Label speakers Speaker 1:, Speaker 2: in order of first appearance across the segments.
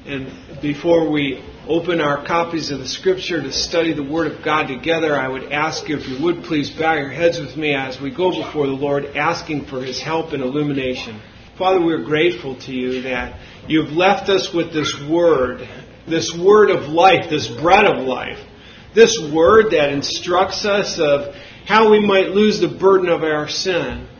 Speaker 1: And before we open our copies of the Scripture to study the Word of God together, I would ask you, if you would, please bow your heads with me as we go before the Lord, asking for His help and illumination. Father, we're grateful to you that you've left us with this Word of life, this bread of life, this Word that instructs us of how we might lose the burden of our sin.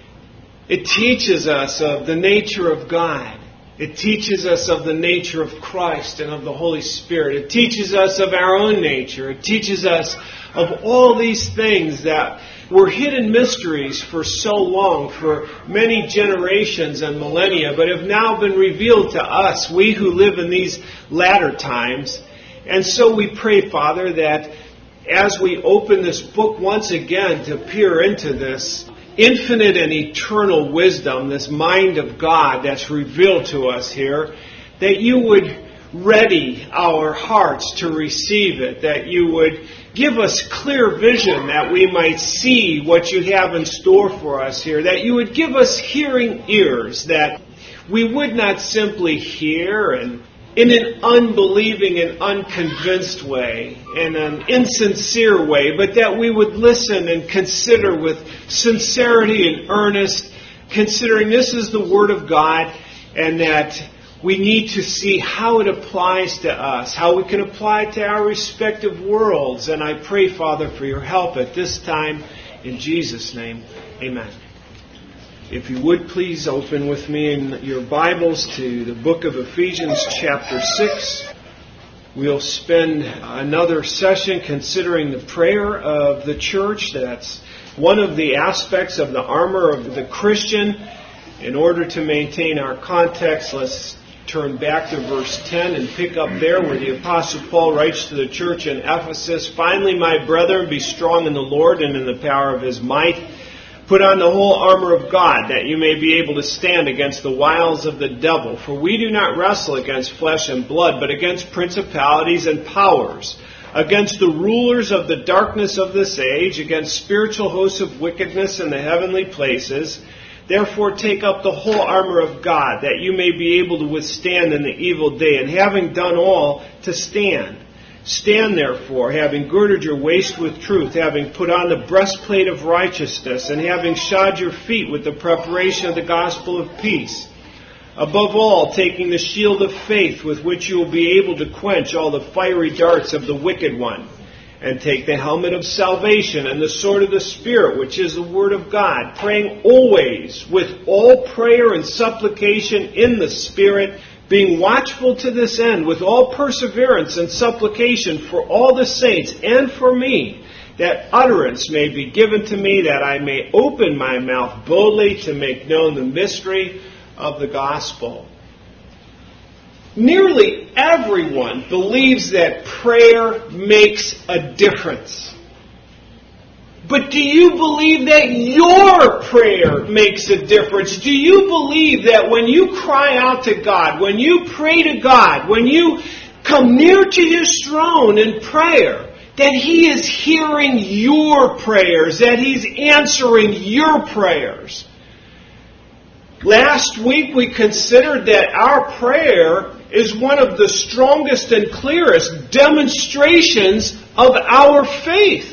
Speaker 1: It teaches us of the nature of God. It teaches us of the nature of Christ and of the Holy Spirit. It teaches us of our own nature. It teaches us of all these things that were hidden mysteries for so long, for many generations and millennia, but have now been revealed to us, we who live in these latter times. And so we pray, Father, that as we open this book once again to peer into this infinite and eternal wisdom, this mind of God that's revealed to us here, that you would ready our hearts to receive it, that you would give us clear vision that we might see what you have in store for us here, that you would give us hearing ears, that we would not simply hear and in an unbelieving and unconvinced way, in an insincere way, but that we would listen and consider with sincerity and earnest, considering this is the Word of God, and that we need to see how it applies to us, how we can apply it to our respective worlds. And I pray, Father, for your help at this time. In Jesus' name, amen. If you would please open with me in your Bibles to the book of Ephesians chapter 6. We'll spend another session considering the prayer of the church. That's one of the aspects of the armor of the Christian. In order to maintain our context, let's turn back to verse 10 and pick up there where the Apostle Paul writes to the church in Ephesus, "Finally, my brethren, be strong in the Lord and in the power of His might. Put on the whole armor of God, that you may be able to stand against the wiles of the devil. For we do not wrestle against flesh and blood, but against principalities and powers, against the rulers of the darkness of this age, against spiritual hosts of wickedness in the heavenly places. Therefore take up the whole armor of God, that you may be able to withstand in the evil day, and having done all, to stand. Stand therefore, having girded your waist with truth, having put on the breastplate of righteousness, and having shod your feet with the preparation of the gospel of peace. Above all, taking the shield of faith, with which you will be able to quench all the fiery darts of the wicked one. And take the helmet of salvation and the sword of the Spirit, which is the Word of God, praying always with all prayer and supplication in the Spirit, being watchful to this end with all perseverance and supplication for all the saints and for me, that utterance may be given to me, that I may open my mouth boldly to make known the mystery of the gospel." Nearly everyone believes that prayer makes a difference. But do you believe that your prayer makes a difference? Do you believe that when you cry out to God, when you pray to God, when you come near to His throne in prayer, that He is hearing your prayers, that He's answering your prayers? Last week we considered that our prayer is one of the strongest and clearest demonstrations of our faith.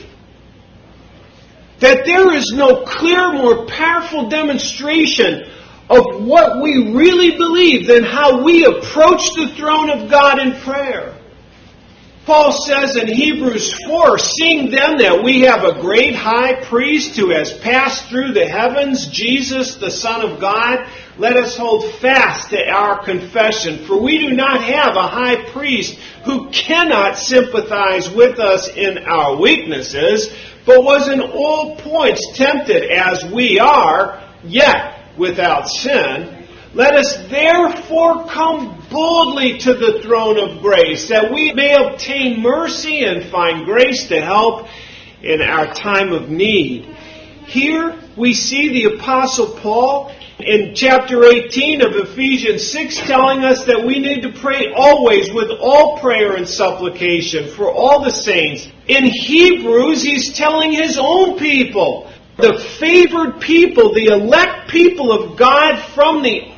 Speaker 1: That there is no clearer, more powerful demonstration of what we really believe than how we approach the throne of God in prayer. Paul says in Hebrews 4, "Seeing then that we have a great high priest who has passed through the heavens, Jesus, the Son of God, let us hold fast to our confession. For we do not have a high priest who cannot sympathize with us in our weaknesses, but was in all points tempted as we are, yet without sin. Let us therefore come boldly to the throne of grace, that we may obtain mercy and find grace to help in our time of need." Here we see the Apostle Paul in chapter 18 of Ephesians 6 telling us that we need to pray always with all prayer and supplication for all the saints. In Hebrews, he's telling his own people, the favored people, the elect people of God from the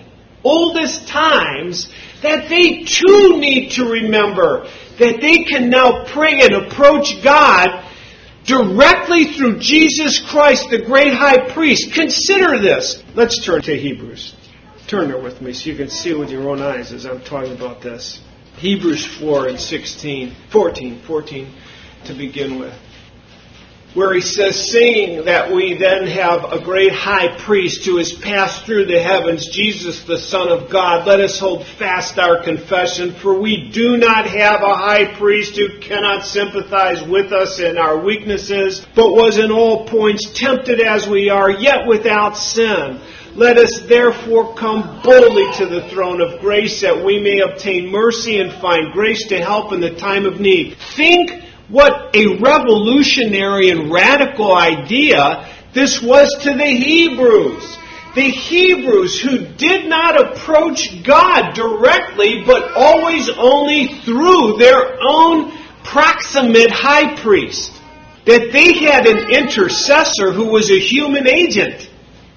Speaker 1: oldest times, that they too need to remember that they can now pray and approach God directly through Jesus Christ, the great high priest. Consider this. Let's turn to Hebrews. Turn there with me so you can see with your own eyes as I'm talking about this. Hebrews 4 and 14 to begin with. Where he says, seeing that we then have a great high priest who has passed through the heavens, Jesus the Son of God, let us hold fast our confession, for we do not have a high priest who cannot sympathize with us in our weaknesses, but was in all points tempted as we are, yet without sin. Let us therefore come boldly to the throne of grace, that we may obtain mercy and find grace to help in the time of need. Think what a revolutionary and radical idea this was to the Hebrews. The Hebrews who did not approach God directly, but always only through their own proximate high priest. That they had an intercessor who was a human agent.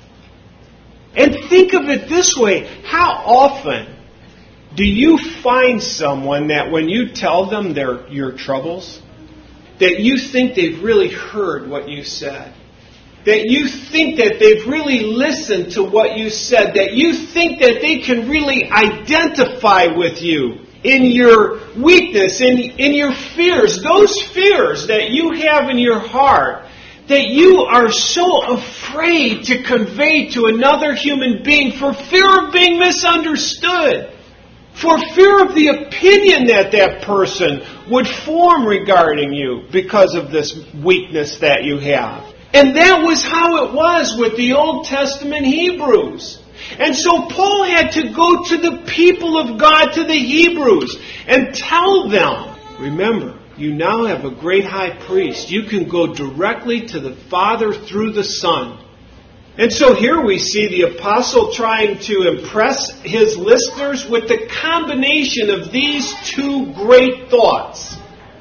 Speaker 1: And think of it this way. How often do you find someone that when you tell them your troubles, that you think they've really heard what you said? That you think that they've really listened to what you said? That you think that they can really identify with you in your weakness, in your fears, those fears that you have in your heart, that you are so afraid to convey to another human being for fear of being misunderstood, for fear of the opinion that person would form regarding you because of this weakness that you have. And that was how it was with the Old Testament Hebrews. And so Paul had to go to the people of God, to the Hebrews, and tell them, remember, you now have a great high priest. You can go directly to the Father through the Son. And so here we see the apostle trying to impress his listeners with the combination of these two great thoughts.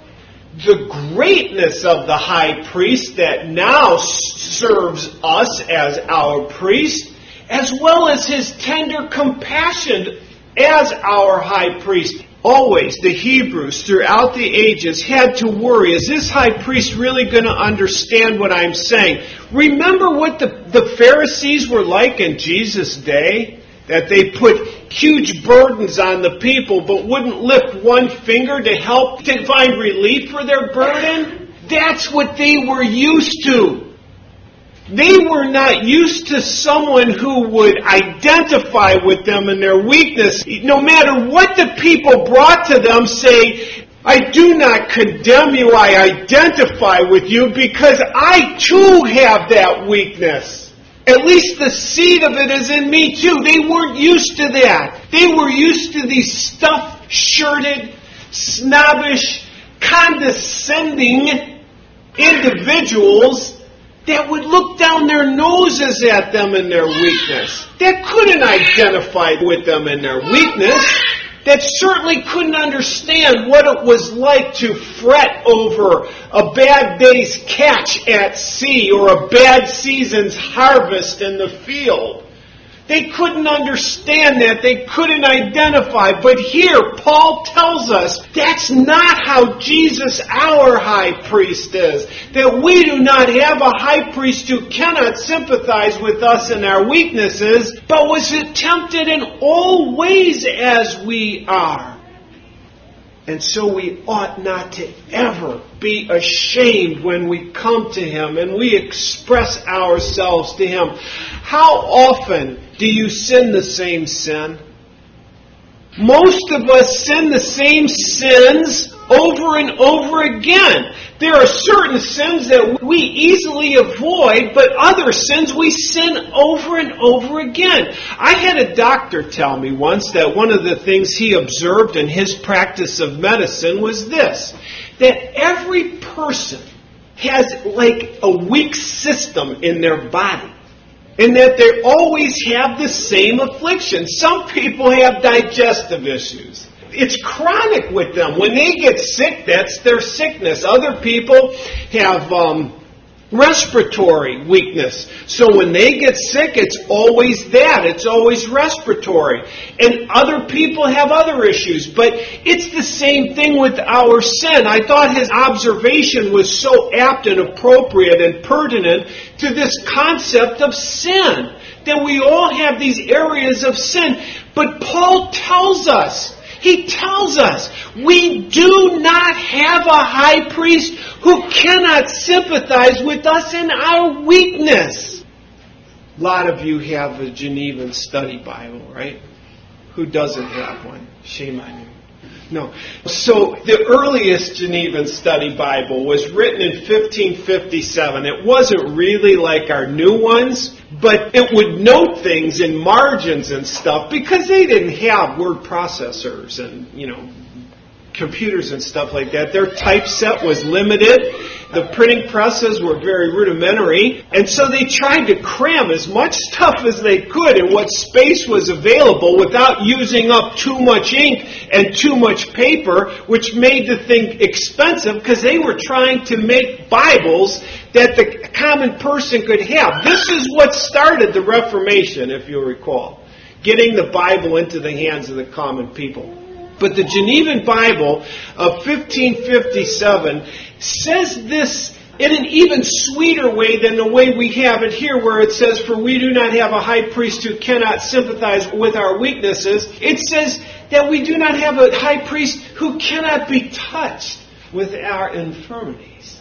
Speaker 1: The greatness of the high priest that now serves us as our priest, as well as his tender compassion as our high priest. Always, the Hebrews throughout the ages had to worry, is this high priest really going to understand what I'm saying? Remember what the Pharisees were like in Jesus' day? That they put huge burdens on the people, but wouldn't lift one finger to help to find relief for their burden? That's what they were used to. They were not used to someone who would identify with them in their weakness. No matter what the people brought to them, say, I do not condemn you, I identify with you because I too have that weakness. At least the seed of it is in me too. They weren't used to that. They were used to these stuffed-shirted, snobbish, condescending individuals that would look down their noses at them in their weakness. That couldn't identify with them in their weakness. That certainly couldn't understand what it was like to fret over a bad day's catch at sea or a bad season's harvest in the field. They couldn't understand that. They couldn't identify. But here, Paul tells us that's not how Jesus, our high priest, is. That we do not have a high priest who cannot sympathize with us in our weaknesses, but was tempted in all ways as we are. And so we ought not to ever be ashamed when we come to Him and we express ourselves to Him. How often do you sin the same sin? Most of us sin the same sins over and over again. There are certain sins that we easily avoid, but other sins we sin over and over again. I had a doctor tell me once that one of the things he observed in his practice of medicine was this, that every person has like a weak system in their body. And that they always have the same affliction. Some people have digestive issues. It's chronic with them. When they get sick, that's their sickness. Other people have Respiratory weakness. So when they get sick, it's always that. It's always respiratory. And other people have other issues. But it's the same thing with our sin. I thought his observation was so apt and appropriate and pertinent to this concept of sin. That we all have these areas of sin. But Paul tells us, he tells us, we do not have a high priest who cannot sympathize with us in our weakness. A lot of you have a Genevan Study Bible, right? Who doesn't have one? Shame on you. No. So the earliest Genevan Study Bible was written in 1557. It wasn't really like our new ones, but it would note things in margins and stuff because they didn't have word processors and, computers and stuff like that. Their typeset was limited. The printing presses were very rudimentary. And so they tried to cram as much stuff as they could in what space was available without using up too much ink and too much paper, which made the thing expensive because they were trying to make Bibles that the common person could have. This is what started the Reformation, if you'll recall. Getting the Bible into the hands of the common people. But the Genevan Bible of 1557 says this in an even sweeter way than the way we have it here, where it says, "For we do not have a high priest who cannot sympathize with our weaknesses." It says that we do not have a high priest who cannot be touched with our infirmities.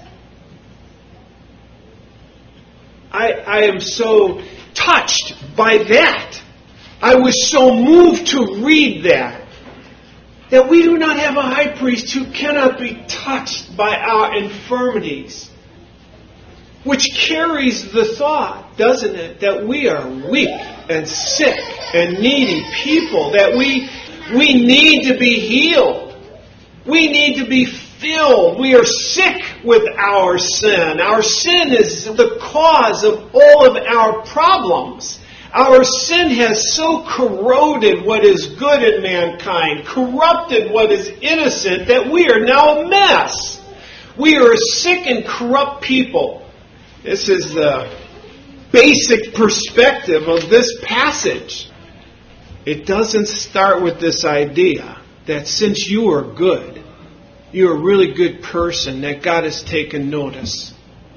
Speaker 1: I am so touched by that. I was so moved to read that we do not have a high priest who cannot be touched by our infirmities. Which carries the thought, doesn't it, that we are weak and sick and needy people, that we need to be healed. We need to be filled. We are sick with our sin. Our sin is the cause of all of our problems. Our sin has so corroded what is good in mankind, corrupted what is innocent, that we are now a mess. We are a sick and corrupt people. This is the basic perspective of this passage. It doesn't start with this idea that since you are good, you're a really good person, that God has taken notice.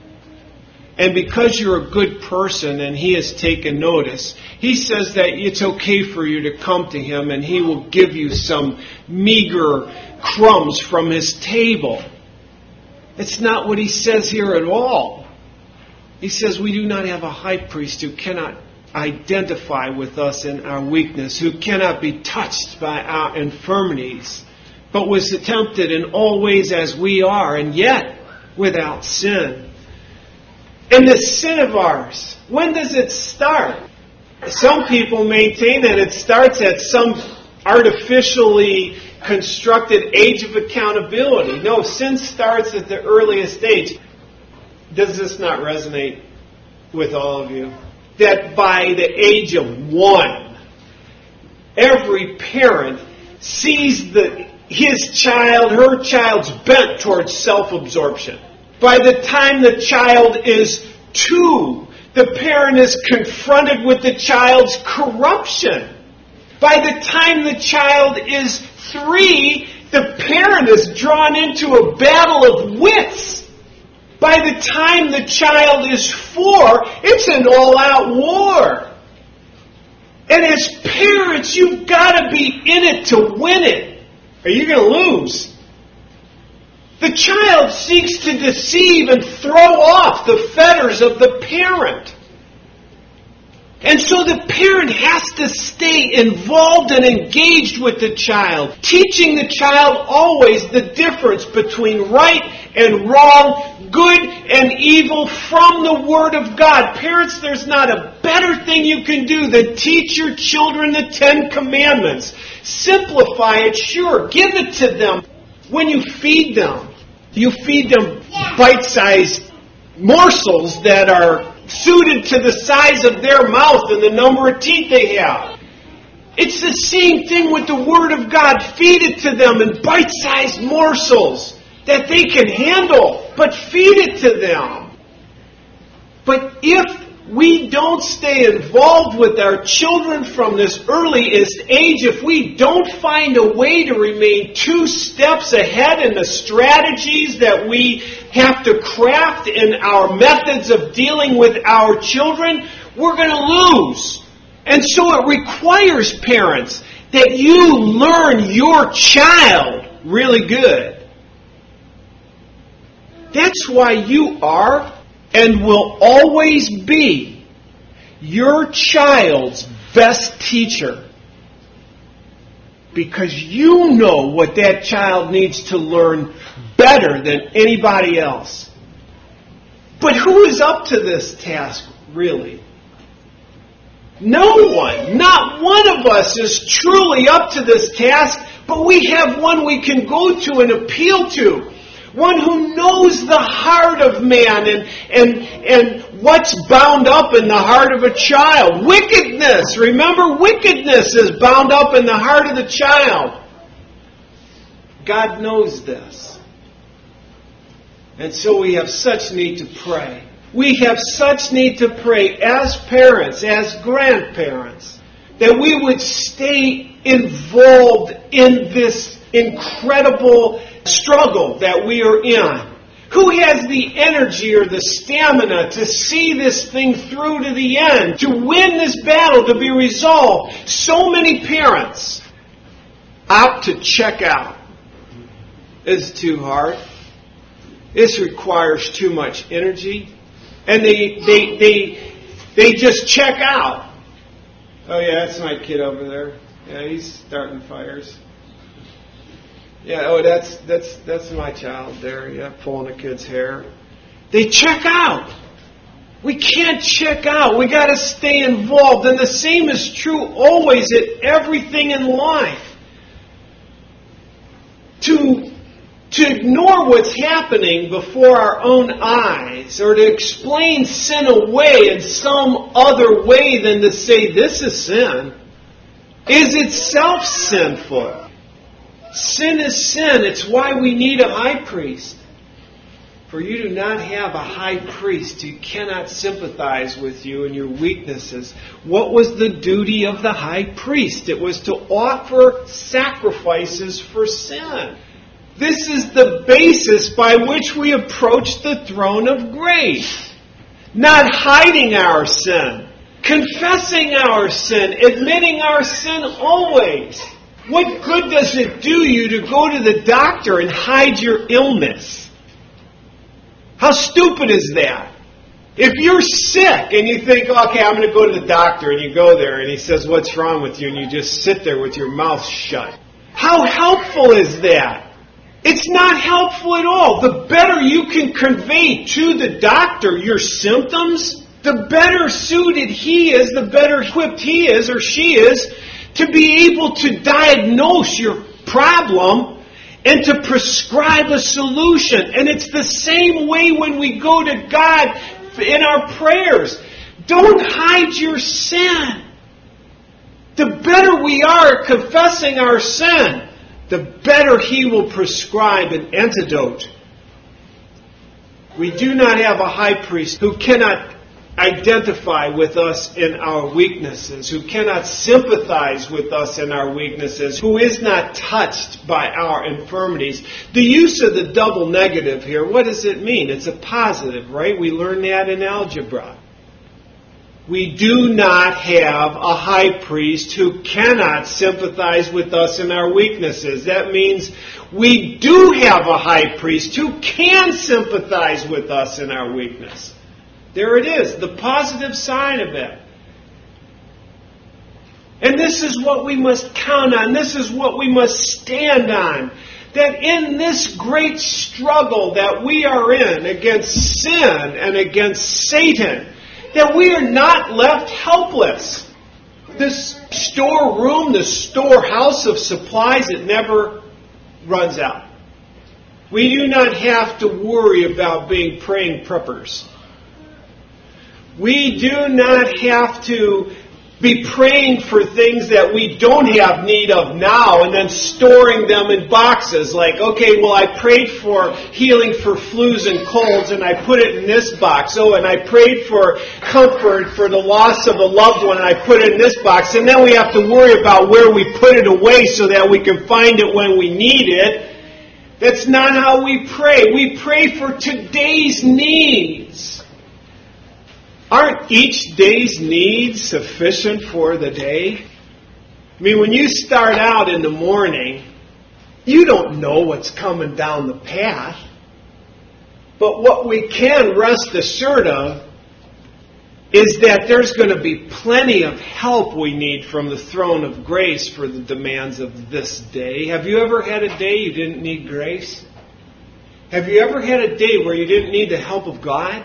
Speaker 1: And because you're a good person and He has taken notice, He says that it's okay for you to come to Him and He will give you some meager crumbs from His table. It's not what He says here at all. He says we do not have a high priest who cannot identify with us in our weakness, who cannot be touched by our infirmities, but was tempted in all ways as we are, and yet without sin. And this sin of ours, when does it start? Some people maintain that it starts at some artificially constructed age of accountability. No, sin starts at the earliest age. Does this not resonate with all of you? That by the age of 1, every parent sees his child, her child's bent towards self-absorption. By the time the child is 2, the parent is confronted with the child's corruption. By the time the child is 3, the parent is drawn into a battle of wits. By the time the child is 4, it's an all-out war. And as parents, you've got to be in it to win it, or you're going to lose. The child seeks to deceive and throw off the fetters of the parent. And so the parent has to stay involved and engaged with the child, teaching the child always the difference between right and wrong, good and evil from the Word of God. Parents, there's not a better thing you can do than teach your children the 10 Commandments. Simplify it, sure. Give it to them. When you feed them bite-sized morsels that are suited to the size of their mouth and the number of teeth they have. It's the same thing with the Word of God. Feed it to them in bite-sized morsels that they can handle, but feed it to them. But if we don't stay involved with our children from this earliest age, if we don't find a way to remain 2 steps ahead in the strategies that we have to craft in our methods of dealing with our children, we're going to lose. And so it requires, parents, that you learn your child really good. That's why you are and will always be your child's best teacher. Because you know what that child needs to learn better than anybody else. But who is up to this task, really? No one. Not one of us is truly up to this task, but we have one we can go to and appeal to. One who knows the heart of man and what's bound up in the heart of a child. Wickedness. Remember, wickedness is bound up in the heart of the child. God knows this. And so we have such need to pray. We have such need to pray as parents, as grandparents, that we would stay involved in this incredible struggle that we are in. Who has the energy or the stamina to see this thing through to the end, to win this battle, to be resolved? So many parents opt to check out. It's too hard. This requires too much energy. And they just check out. Oh yeah, that's my kid over there. Yeah, he's starting fires. Yeah, oh, that's my child there. Yeah, pulling the kid's hair. They check out. We can't check out. We got to stay involved. And the same is true always at everything in life. To ignore what's happening before our own eyes, or to explain sin away in some other way than to say this is sin, is itself sinful. Sin is sin. It's why we need a high priest. For you do not have a high priest who cannot sympathize with you in your weaknesses. What was the duty of the high priest? It was to offer sacrifices for sin. This is the basis by which we approach the throne of grace. Not hiding our sin. Confessing our sin. Admitting our sin always. What good does it do you to go to the doctor and hide your illness? How stupid is that? If you're sick and you think, okay, I'm going to go to the doctor, and you go there and he says, what's wrong with you? And you just sit there with your mouth shut. How helpful is that? It's not helpful at all. The better you can convey to the doctor your symptoms, the better suited he is, the better equipped he is or she is to be able to diagnose your problem and to prescribe a solution. And it's the same way when we go to God in our prayers. Don't hide your sin. The better we are at confessing our sin, the better He will prescribe an antidote. We do not have a high priest who cannot identify with us in our weaknesses, who cannot sympathize with us in our weaknesses, who is not touched by our infirmities. The use of the double negative here, what does it mean? It's a positive, right? We learned that in algebra. We do not have a high priest who cannot sympathize with us in our weaknesses. That means we do have a high priest who can sympathize with us in our weakness. There it is, the positive side of it. And this is what we must count on. This is what we must stand on. That in this great struggle that we are in against sin and against Satan, that we are not left helpless. This storeroom, this storehouse of supplies, it never runs out. We do not have to worry about being praying preppers. We do not have to be praying for things that we don't have need of now and then storing them in boxes. Like, okay, well, I prayed for healing for flus and colds and I put it in this box. Oh, and I prayed for comfort for the loss of a loved one and I put it in this box. And then we have to worry about where we put it away so that we can find it when we need it. That's not how we pray. We pray for today's needs. Aren't each day's needs sufficient for the day? I mean, when you start out in the morning, you don't know what's coming down the path. But what we can rest assured of is that there's going to be plenty of help we need from the throne of grace for the demands of this day. Have you ever had a day you didn't need grace? Have you ever had a day where you didn't need the help of God?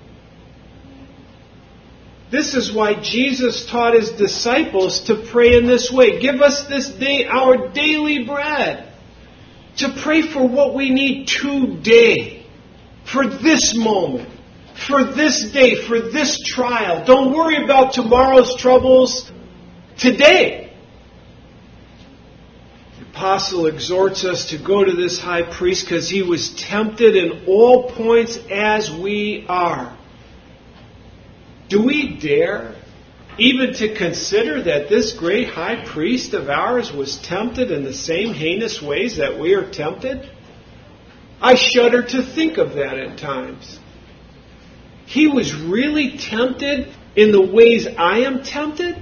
Speaker 1: This is why Jesus taught His disciples to pray in this way. Give us this day our daily bread. To pray for what we need today. For this moment. For this day. For this trial. Don't worry about tomorrow's troubles. Today. The apostle exhorts us to go to this high priest because he was tempted in all points as we are. Do we dare even to consider that this great high priest of ours was tempted in the same heinous ways that we are tempted? I shudder to think of that at times. He was really tempted in the ways I am tempted?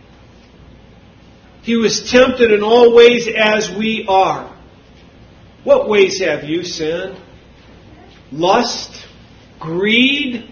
Speaker 1: He was tempted in all ways as we are. What ways have you sinned? Lust, greed,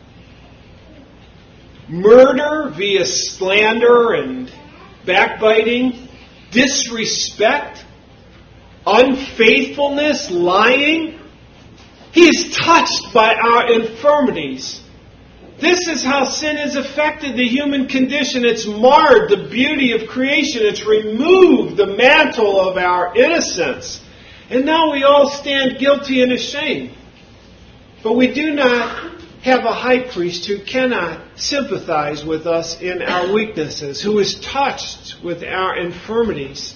Speaker 1: murder via slander and backbiting, disrespect, unfaithfulness, lying. He is touched by our infirmities. This is how sin has affected the human condition. It's marred the beauty of creation. It's removed the mantle of our innocence. And now we all stand guilty and ashamed. But we do not have a high priest who cannot sympathize with us in our weaknesses, who is touched with our infirmities.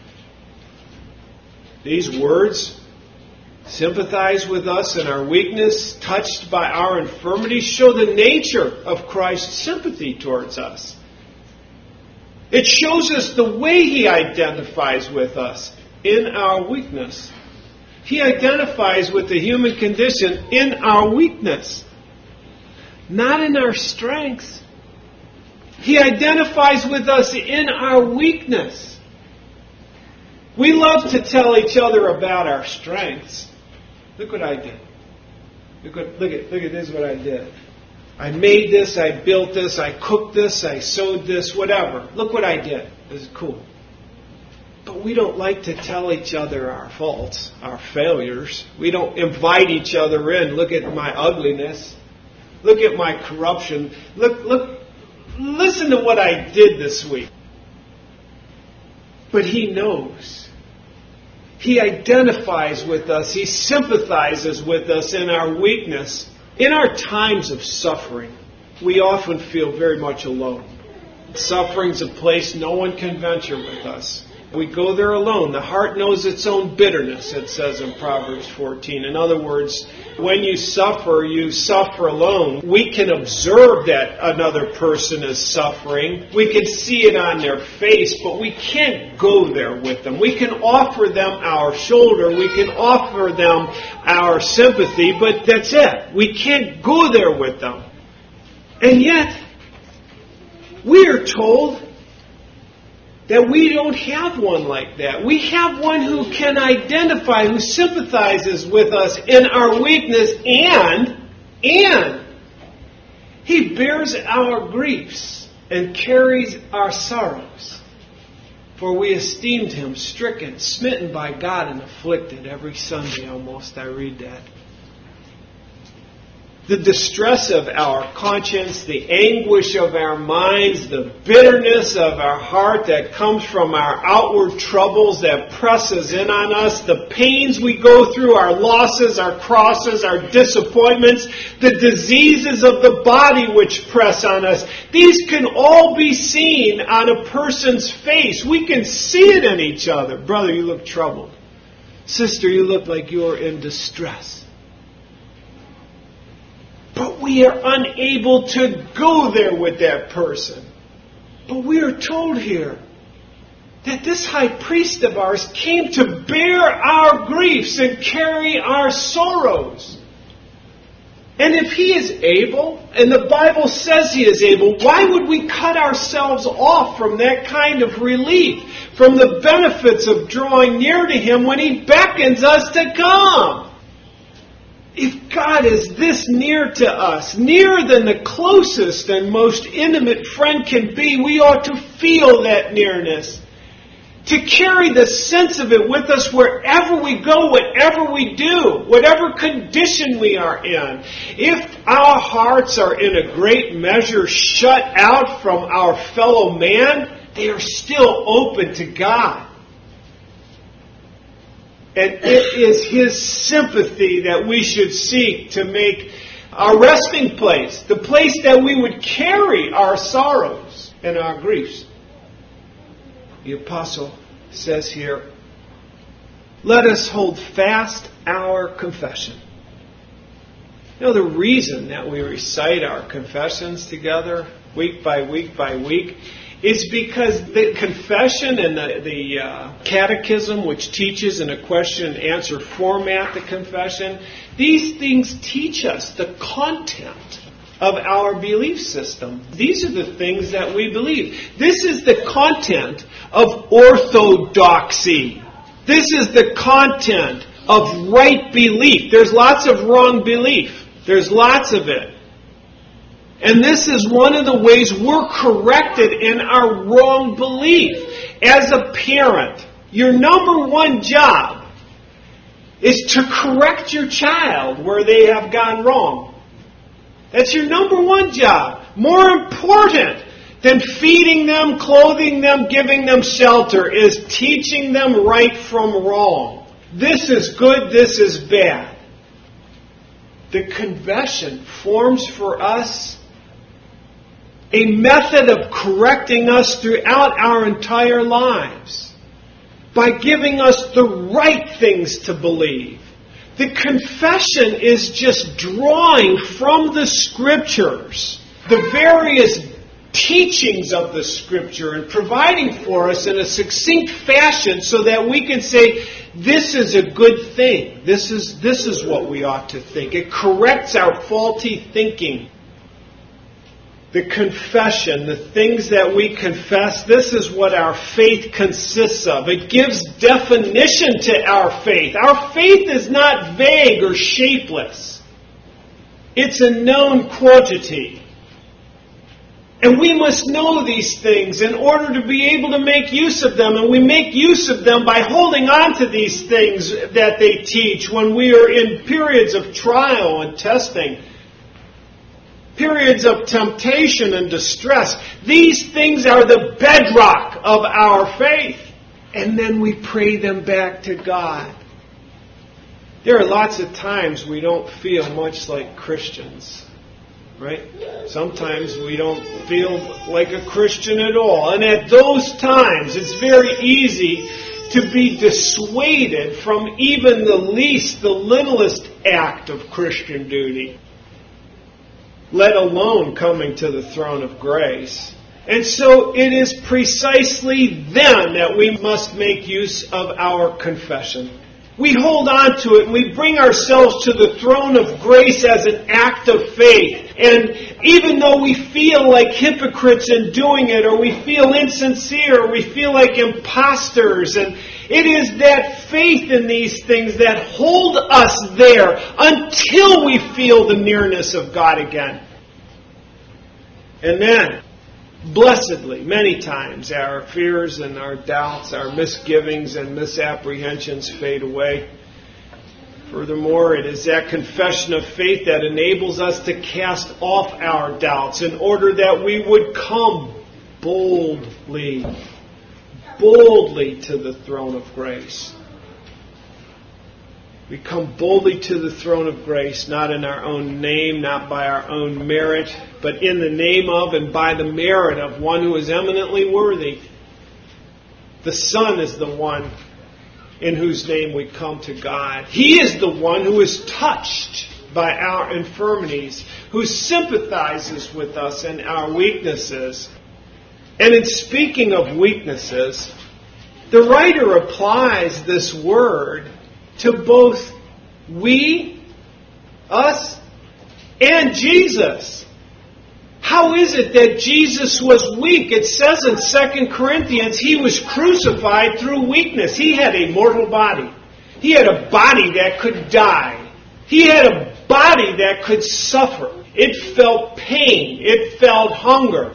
Speaker 1: These words, sympathize with us in our weakness, touched by our infirmities, show the nature of Christ's sympathy towards us. It shows us the way He identifies with us in our weakness. He identifies with the human condition in our weakness. Not in our strength. He identifies with us in our weakness. We love to tell each other about our strengths. Look what I did. Look at this, what I did. I made this, I built this, I cooked this, I sewed this, whatever. Look what I did. This is cool. But we don't like to tell each other our faults, our failures. We don't invite each other in. Look at my ugliness. Look at my corruption. Listen to what I did this week. But He knows. He identifies with us. He sympathizes with us in our weakness. In our times of suffering, we often feel very much alone. Suffering's a place no one can venture with us. We go there alone. The heart knows its own bitterness, it says in Proverbs 14. In other words, when you suffer alone. We can observe that another person is suffering. We can see it on their face, but we can't go there with them. We can offer them our shoulder. We can offer them our sympathy, but that's it. We can't go there with them. And yet, we are told that we don't have one like that. We have one who can identify, who sympathizes with us in our weakness, and He bears our griefs and carries our sorrows. For we esteemed Him stricken, smitten by God, and afflicted. Every Sunday almost I read that. the distress of our conscience, the anguish of our minds, the bitterness of our heart that comes from our outward troubles that presses in on us, the pains we go through, our losses, our crosses, our disappointments, the diseases of the body which press on us. These can all be seen on a person's face. We can see it in each other. Brother, you look troubled. Sister, you look like you're in distress. But we are unable to go there with that person. But we are told here that this high priest of ours came to bear our griefs and carry our sorrows. And if he is able, and the Bible says he is able, why would we cut ourselves off from that kind of relief, from the benefits of drawing near to him when he beckons us to come? If God is this near to us, nearer than the closest and most intimate friend can be, we ought to feel that nearness. To carry the sense of it with us wherever we go, whatever we do, whatever condition we are in. If our hearts are in a great measure shut out from our fellow man, they are still open to God. And it is His sympathy that we should seek to make our resting place, the place that we would carry our sorrows and our griefs. The apostle says here, let us hold fast our confession. You know, the reason that we recite our confessions together week by week by week is because the confession and the catechism, which teaches in a question and answer format the confession, these things teach us the content of our belief system. These are the things that we believe. This is the content of orthodoxy. This is the content of right belief. There's lots of wrong belief. There's lots of it. And this is one of the ways we're corrected in our wrong belief. As a parent, your number one job is to correct your child where they have gone wrong. That's your number one job. More important than feeding them, clothing them, giving them shelter is teaching them right from wrong. This is good, this is bad. The confession forms for us a method of correcting us throughout our entire lives by giving us the right things to believe. The confession is just drawing from the Scriptures the various teachings of the Scripture and providing for us in a succinct fashion so that we can say, this is a good thing. This is what we ought to think. It corrects our faulty thinking. The confession, the things that we confess, this is what our faith consists of. It gives definition to our faith. Our faith is not vague or shapeless. It's a known quantity. And we must know these things in order to be able to make use of them. And we make use of them by holding on to these things that they teach when we are in periods of trial and testing. Periods of temptation and distress. These things are the bedrock of our faith. And then we pray them back to God. There are lots of times we don't feel much like Christians. Right? Sometimes we don't feel like a Christian at all. And at those times, it's very easy to be dissuaded from even the littlest act of Christian duty, let alone coming to the throne of grace. And so it is precisely then that we must make use of our confession. We hold on to it and we bring ourselves to the throne of grace as an act of faith. And even though we feel like hypocrites in doing it, or we feel insincere, or we feel like imposters, and it is that faith in these things that hold us there until we feel the nearness of God again. And then, blessedly, many times, our fears and our doubts, our misgivings and misapprehensions fade away. Furthermore, it is that confession of faith that enables us to cast off our doubts in order that we would come boldly to the throne of grace. We come boldly to the throne of grace, not in our own name, not by our own merit, but in the name of and by the merit of one who is eminently worthy. The Son is the one in whose name we come to God. He is the one who is touched by our infirmities, who sympathizes with us in our weaknesses. And in speaking of weaknesses, the writer applies this word to both we, us, and Jesus. How is it that Jesus was weak? It says in 2 Corinthians, he was crucified through weakness. He had a mortal body. He had a body that could die. He had a body that could suffer. It felt pain. It felt hunger.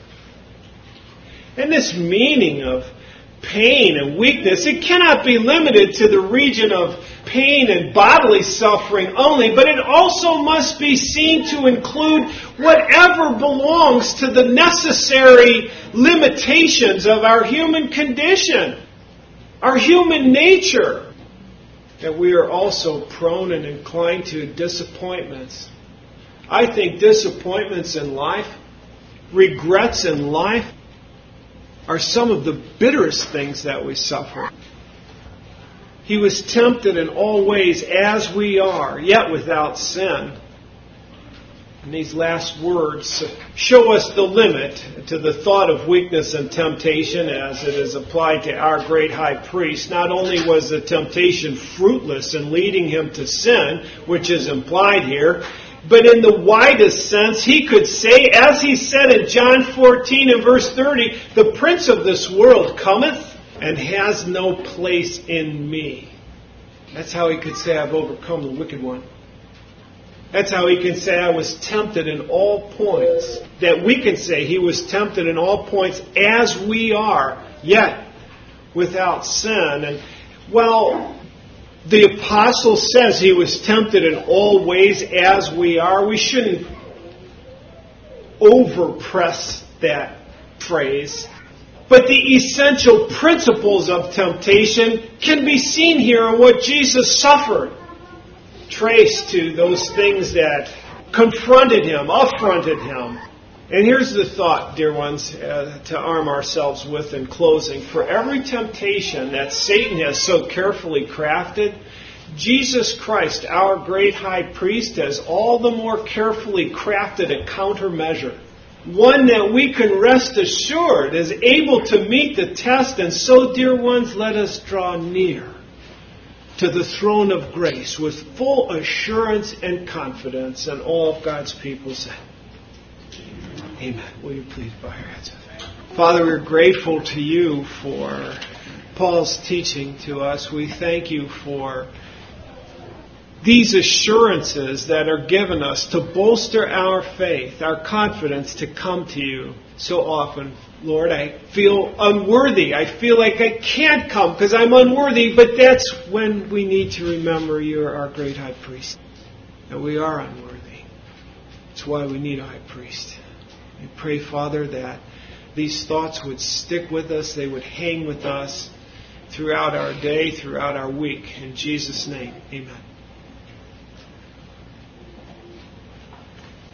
Speaker 1: And this meaning of pain and weakness, it cannot be limited to the region of pain and bodily suffering only, but it also must be seen to include whatever belongs to the necessary limitations of our human condition, our human nature, that we are also prone and inclined to disappointments. I think disappointments in life, regrets in life, are some of the bitterest things that we suffer. He was tempted in all ways as we are, yet without sin. And these last words show us the limit to the thought of weakness and temptation as it is applied to our great high priest. Not only was the temptation fruitless in leading him to sin, which is implied here, but in the widest sense, he could say, as he said in John 14 and verse 30, the prince of this world cometh and has no place in me. That's how he could say, I've overcome the wicked one. That's how he can say, I was tempted in all points. That we can say he was tempted in all points as we are, yet without sin. And well, the apostle says he was tempted in all ways as we are. We shouldn't overpress that phrase. But the essential principles of temptation can be seen here in what Jesus suffered. Traced to those things that confronted him, affronted him. And here's the thought, dear ones, to arm ourselves with in closing. For every temptation that Satan has so carefully crafted, Jesus Christ, our great high priest, has all the more carefully crafted a countermeasure. One that we can rest assured is able to meet the test. And so, dear ones, let us draw near to the throne of grace with full assurance and confidence. And all of God's people say, Amen. Will you please bow your heads with me? Father, we're grateful to you for Paul's teaching to us. We thank you for these assurances that are given us to bolster our faith, our confidence to come to you so often. Lord, I feel unworthy. I feel like I can't come because I'm unworthy, but that's when we need to remember you're our great high priest. And we are unworthy. That's why we need a high priest. We pray, Father, that these thoughts would stick with us, they would hang with us throughout our day, throughout our week. In Jesus' name, amen.